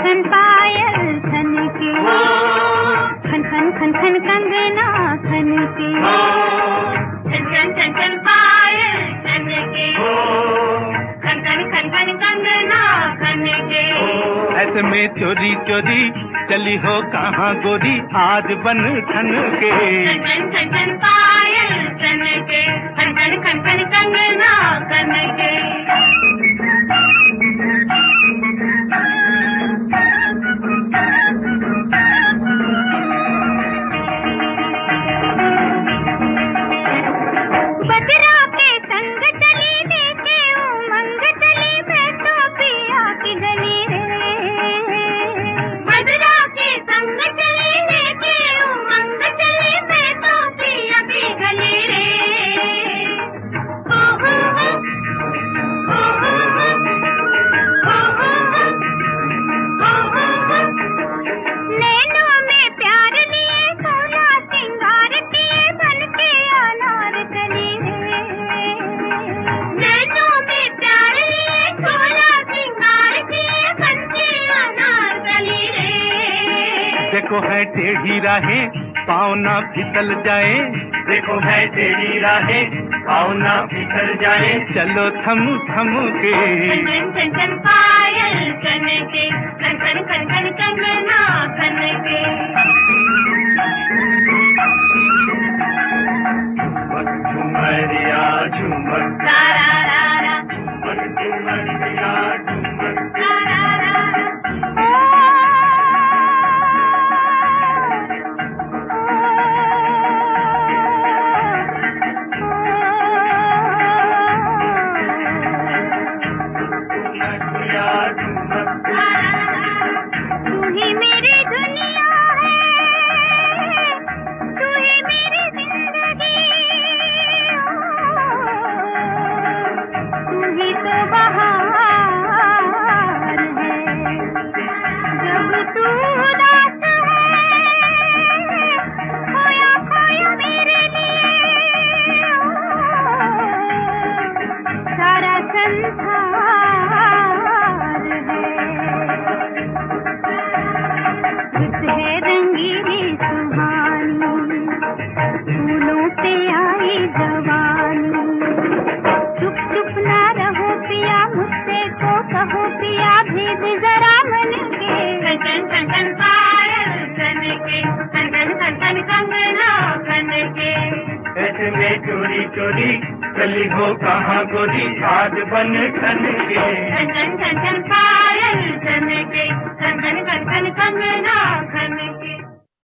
खन पायल खन के, खन खन खन खन कंगना खन के, छन छन छन छन पायल खन के, खन खन खन खन कंगना खन के। ऐसे में चोरी चोरी चली हो कहाँ गोरी आज बन ठन के, छन छन छन छन पायल खन के, खन खन खन खन कंगना खन के। देखो है टेढ़ी राहें पाँव ना फिसल जाए, देखो है टेढ़ी राहें पाँव ना फिसल जाए, चलो थम थम के, छन छन छन पायल खन के, खन खन खन खन कंगना खन के। झुमरिया झूमर रा रा रा रा, झुमरिया झूमर रा रा रा रा। तू ही मेरी दुनिया है, तू ही मेरी जिंदगी, तू ही तो बहार है, जब तू उदास है, खोया खोया मेरे लिए, सारा संसार है रंगीली सुहानी, फूलों पे आई जवानी, चुप चुप ना रहो पिया मुझसे को कहो पिया भेद जरा मन के, खन खन खन पायल खन के, खन खन खन खन कंगना खन के। ऐसे में चोरी चोरी चली हो कहाँ गोरी आज बन ठन के, छन छन छन छन पायल